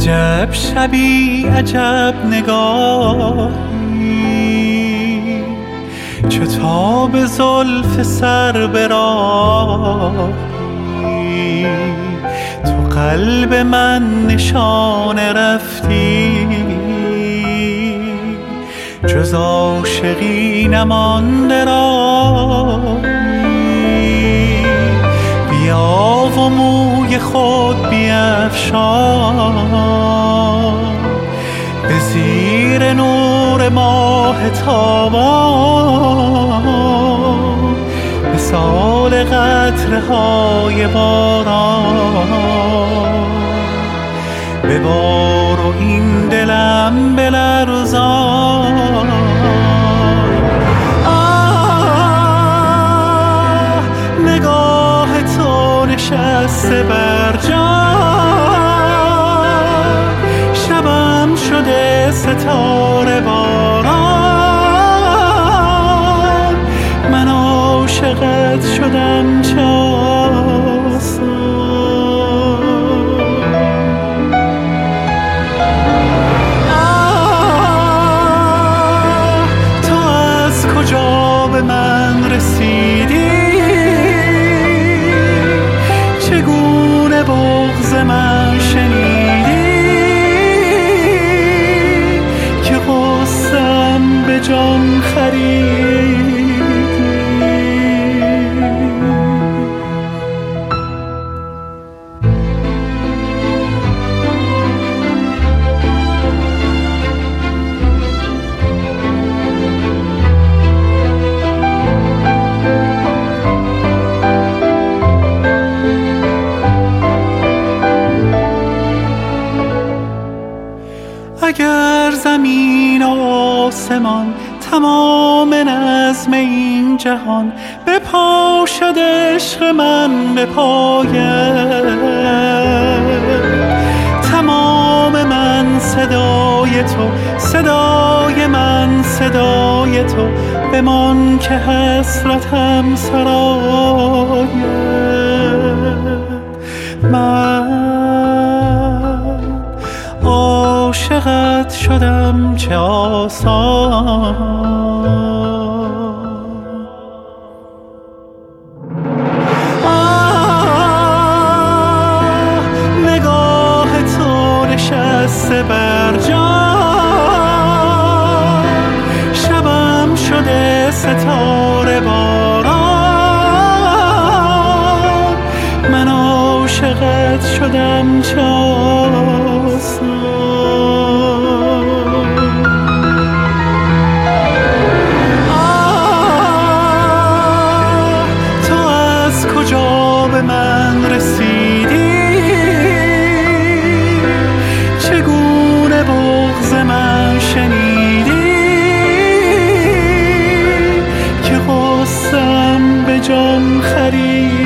عجب شبی عجب نگاهی، چو تاب زلف سر به راهی، تو قلب من نشانه رفتی، جز عاشقی نمانده راهی. بیا و موی خود بیفشان، به زیر نور ماه تابان، مثال قطره های باران، ببار و این دلم بلرزان. نگاه تو نشسته بر جان، شبم شده ستاره باران، من عاشقت شدم چه آسان. تو از کجا به من رسیدی، چگونه بغض من شنیدی، که غصه‌ام به جان خریدی. اگر زمین و آسمان تمام نظم این جهان بپاشد عشق من به پایت، تمام من صدای تو، صدای من صدای تو، بمان که حسرتم سراید. من عاشقت شدم چه آسان. نگاه تو نشسته بر جان، شبم شده ستاره باران، من عاشقت شدم چه آسان. به من رسیدی، چگونه بغض من شنیدی، که غصه‌ام به جان خریدی.